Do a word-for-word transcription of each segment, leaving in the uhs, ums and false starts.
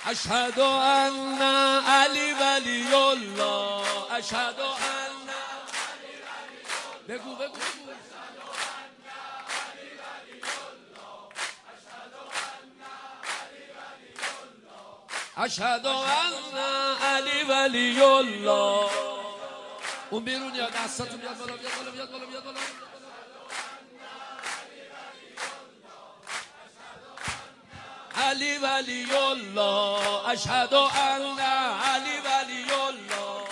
اشهد ان علی ولی الله، اشهد ان بگو بگو اشهد ان علی ولی الله. اون بیرون یا دستاتون بیاد بالا بیاد بالا بیاد بالا بیاد بالا. علی ولی الله، اشهد ان علی ولی الله.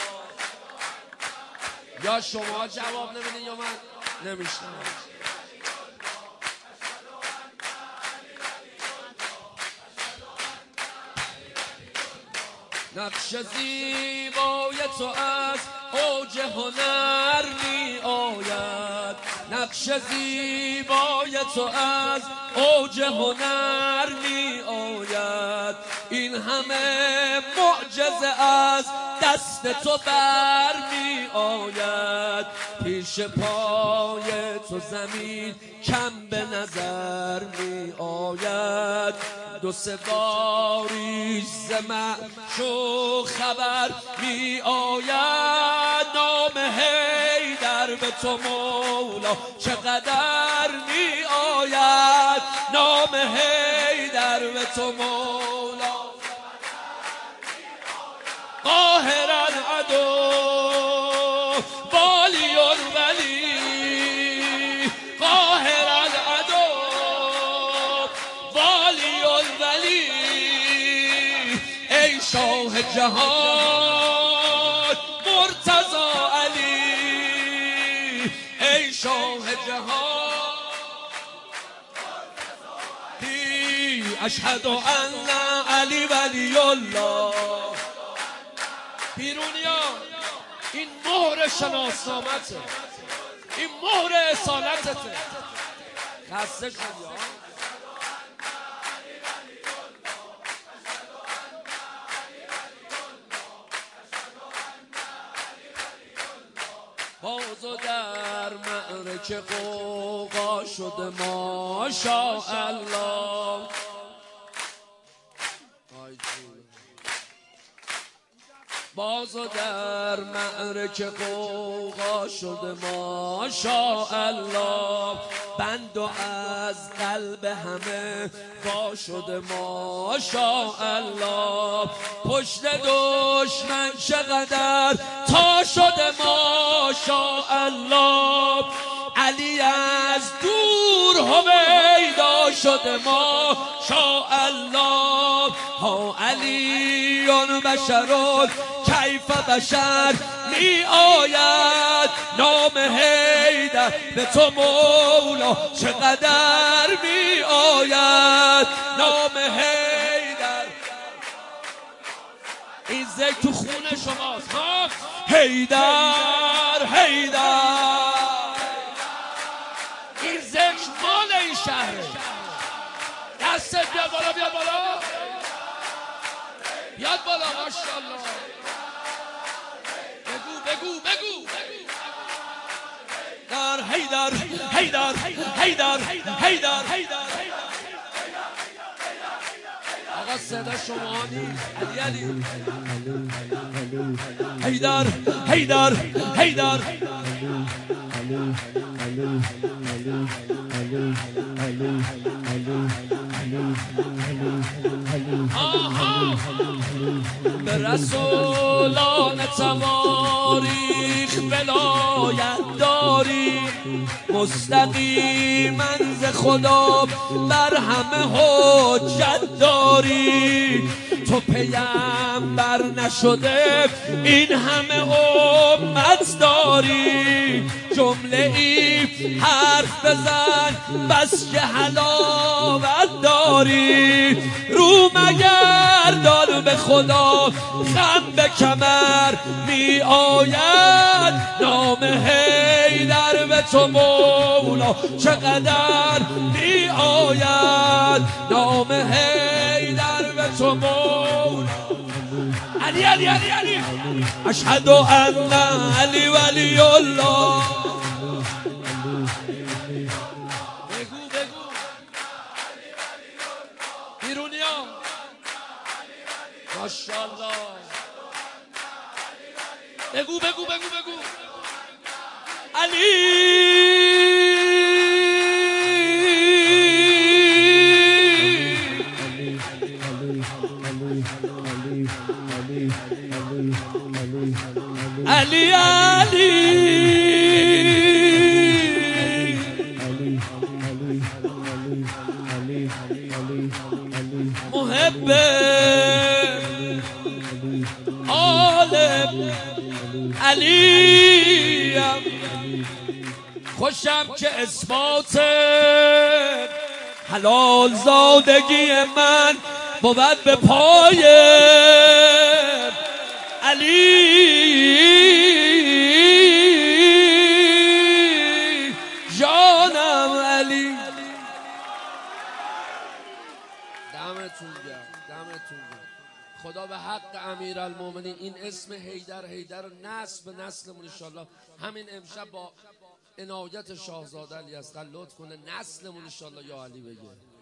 یا شما جواب نمیدین یا من نمیشنم. نقش زیبای تو از اوج هنر می آید، نقش زیبای تو از اوج هنر می آید. این همه معجزه از دست تو بر می آید. پیش پای تو زمین کم به نظر می آید. دو سه باری ز معشوق خبر می آید. نام حیدر به تو مولا چقدر می آید. نام حیدر به تو مولا قاهر العدو والی الولی، قاهر العدو والی الولی. ای شاه جهان مرتضی علی، ای شاه جهان اشهد ان علی ولی الله. بیرونیا این مهر شناسنامته، این مهر اصالتته. خسته شدی ها؟ بازو در معرکه قوقا شده ماشاءالله. بازو در معرکه قوقا شده ماشاءالله. بند و از قلب همه وا شده ماشاءالله. پشت دشمن چقدر تا شده ماشاءالله. علی از دور هویدا شده ماشاءالله. ها علیون بشرون کیف بشر می آید. نام حیدر به تو مولا چقدر می آید. نام حیدر این ذکر تو خون شماست. ها حیدر حیدر این ذکر مال این شهره. دستت بیا بالا بیا بالا بیاد بالا ماشاءالله. بگو بگو بگو در حیدر حیدر حیدر حیدر حیدر. آقا صدا شما نیست. علی علی حیدر حیدر حیدر به رسولان تواریخ ولایت داری. مستقیما ز خدا بر همه حجت داری. تو پیامبر نشده این همه امت داری. جمله ای حرف بزن بس که حلاوت داری. رو مگردان به خدا خم به کمر می آید. نام حیدر به تو مولا چقدر می آید. نام حیدر به تو مولا علی علی علی علی. اشهد ان علی ولی الله. بگو بگو بیرونیا ماشاءالله. بگو بگو بگو بگو علی. علی علی محب آل علی، خوشم که اثبات حلال زادگی من بود به پای علی. جانم علی. دمتون گرم، دمتون گرم. خدا به حق امیرالمومنین این اسم حیدر حیدر رو نسل به نسلمون انشالله همین امشب با عنایت شاهزاده علی اصغر لطف کنه نسلمون انشالله یا علی بگه.